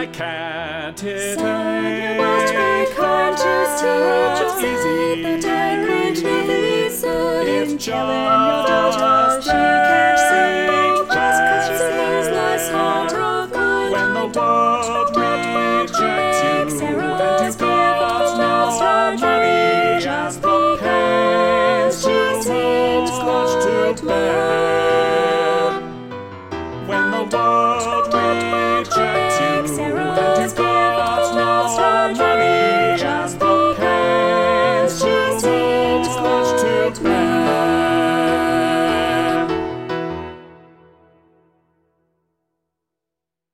why can't it Son, why can't you see that just easy? that I could never be so It's in heaven, your daughter